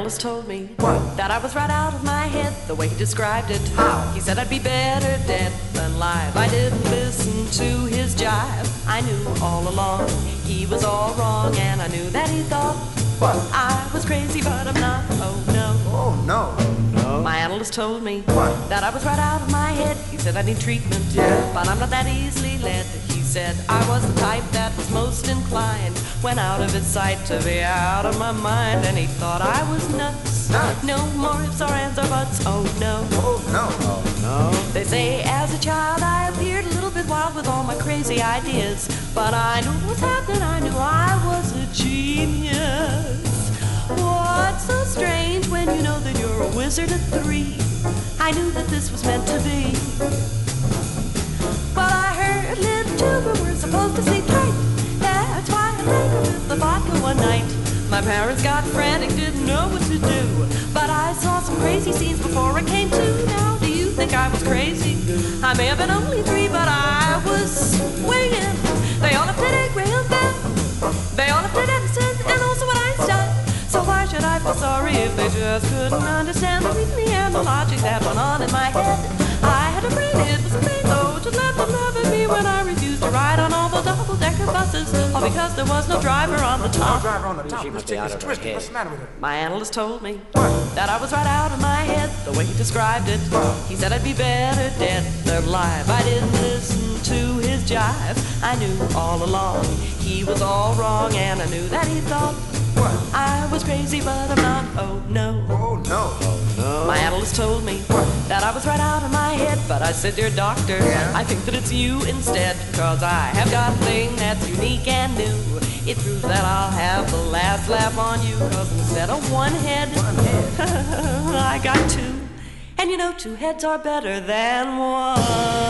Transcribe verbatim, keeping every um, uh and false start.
analyst told me What? that I was right out of my head the way he described it. How? He said I'd be better dead than live. I didn't listen to his jive. I knew all along he was all wrong, and I knew that he thought What? I was crazy, but I'm not. Oh no. Oh, no. No. My analyst told me What? that I was right out of my head. He said I need treatment, Yeah. but I'm not that easily led. He said I was the type that was most inclined, when out of his sight, to be out of my mind. And he thought I was nuts. Nuts? No more ifs or ands or buts. Oh no. Oh, no. Oh, no. They say as a child I appeared a little bit wild with all my crazy ideas, but I knew what was happening. I knew I was a genius. What's so strange when you know that you're a wizard at three? I knew that this was meant to be. But I heard little children were supposed to sleep tight. That's why I tinkered with the vodka one night. My parents got frantic, didn't know what to do. But I saw some crazy scenes before I came to. Now, do you think I was crazy? I may have been only three, but I was swinging. They all have played Graham Bell. They all have played Edison and also what Einstein. So why should I feel sorry if they just couldn't understand the reasoning and the logic that went on in my head? I had a brain, it was a thing, so just let them laugh at me when I refused to ride on all the double-decker buses, all because there was no driver on the No top. driver on the top. She This must be chick out is of her twisted. head. What's the matter with her? My analyst told me What? that I was right out of my head the way he described it. He said I'd be better dead than alive. I didn't listen to his jive. I knew all along he was all wrong, and I knew that he thought What? I was crazy, but I'm not. Oh no. Oh, no. No. My analyst told me that I was right out of my head, but I said, dear doctor, Yeah? I think that it's you instead, cause I have got a thing that's unique and new. It proves that I'll have the last laugh on you, cause instead of one head, One head. I got two. And you know, two heads are better than one.